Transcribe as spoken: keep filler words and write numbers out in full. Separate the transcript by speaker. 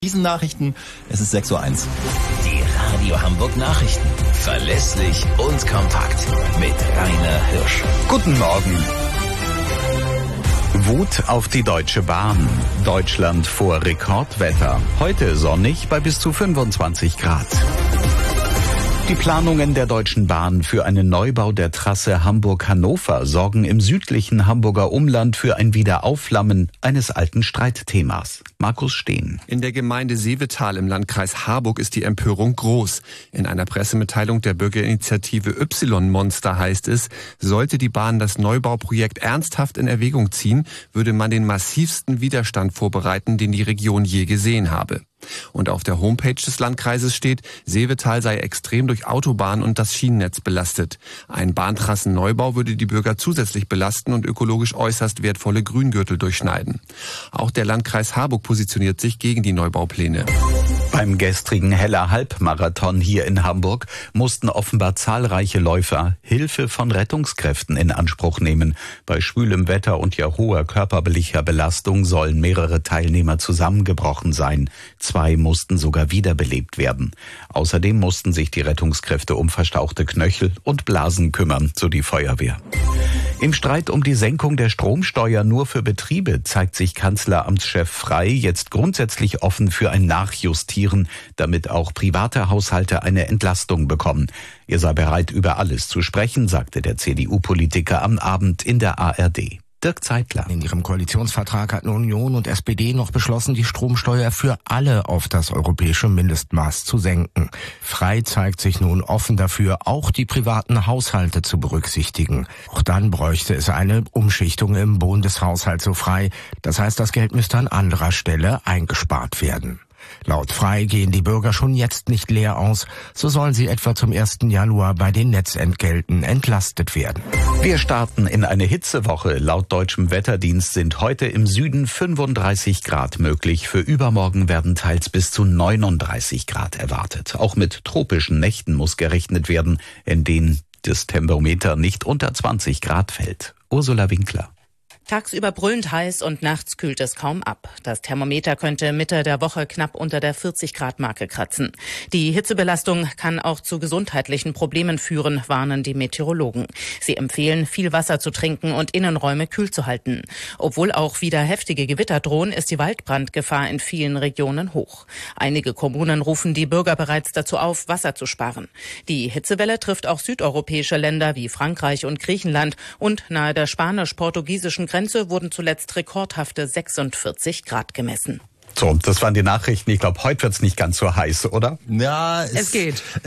Speaker 1: Diesen Nachrichten, es ist sechs Uhr eins.
Speaker 2: Die Radio Hamburg Nachrichten. Verlässlich und kompakt. Mit Rainer Hirsch.
Speaker 3: Guten Morgen. Wut auf die Deutsche Bahn. Deutschland vor Rekordwetter. Heute sonnig bei bis zu fünfundzwanzig Grad. Die Planungen der Deutschen Bahn für einen Neubau der Trasse Hamburg-Hannover sorgen im südlichen Hamburger Umland für ein Wiederaufflammen eines alten Streitthemas. Markus Steen.
Speaker 4: In der Gemeinde Seevetal im Landkreis Harburg ist die Empörung groß. In einer Pressemitteilung der Bürgerinitiative Y-Monster heißt es, sollte die Bahn das Neubauprojekt ernsthaft in Erwägung ziehen, würde man den massivsten Widerstand vorbereiten, den die Region je gesehen habe. Und auf der Homepage des Landkreises steht, Seevetal sei extrem durch Autobahn und das Schienennetz belastet. Ein Bahntrassenneubau würde die Bürger zusätzlich belasten und ökologisch äußerst wertvolle Grüngürtel durchschneiden. Auch der Landkreis Harburg positioniert sich gegen die Neubaupläne.
Speaker 3: Beim gestrigen Heller Halbmarathon hier in Hamburg mussten offenbar zahlreiche Läufer Hilfe von Rettungskräften in Anspruch nehmen. Bei schwülem Wetter und ja hoher körperlicher Belastung sollen mehrere Teilnehmer zusammengebrochen sein. Zwei mussten sogar wiederbelebt werden. Außerdem mussten sich die Rettungskräfte um verstauchte Knöchel und Blasen kümmern, so die Feuerwehr. Im Streit um die Senkung der Stromsteuer nur für Betriebe zeigt sich Kanzleramtschef Frey jetzt grundsätzlich offen für ein Nachjustieren, damit auch private Haushalte eine Entlastung bekommen. Er sei bereit, über alles zu sprechen, sagte der C D U-Politiker am Abend in der A R D. Dirk Zeitler.
Speaker 5: In ihrem Koalitionsvertrag hatten Union und S P D noch beschlossen, die Stromsteuer für alle auf das europäische Mindestmaß zu senken. Frey zeigt sich nun offen dafür, auch die privaten Haushalte zu berücksichtigen. Auch dann bräuchte es eine Umschichtung im Bundeshaushalt, so Frey. Das heißt, das Geld müsste an anderer Stelle eingespart werden. Laut Frey gehen die Bürger schon jetzt nicht leer aus, so sollen sie etwa zum ersten Januar bei den Netzentgelten entlastet werden.
Speaker 3: Wir starten in eine Hitzewoche. Laut deutschem Wetterdienst sind heute im Süden fünfunddreißig Grad möglich. Für übermorgen werden teils bis zu neununddreißig Grad erwartet. Auch mit tropischen Nächten muss gerechnet werden, in denen das Thermometer nicht unter zwanzig Grad fällt. Ursula Winkler.
Speaker 6: Tagsüber brüllend heiß und nachts kühlt es kaum ab. Das Thermometer könnte Mitte der Woche knapp unter der vierzig Grad Marke kratzen. Die Hitzebelastung kann auch zu gesundheitlichen Problemen führen, warnen die Meteorologen. Sie empfehlen, viel Wasser zu trinken und Innenräume kühl zu halten. Obwohl auch wieder heftige Gewitter drohen, ist die Waldbrandgefahr in vielen Regionen hoch. Einige Kommunen rufen die Bürger bereits dazu auf, Wasser zu sparen. Die Hitzewelle trifft auch südeuropäische Länder wie Frankreich und Griechenland, und nahe der spanisch-portugiesischen Grenze wurden zuletzt rekordhafte sechsundvierzig Grad gemessen.
Speaker 3: So, das waren die Nachrichten. Ich glaube, heute wird's nicht ganz so heiß, oder?
Speaker 1: Ja, es,
Speaker 6: Es geht.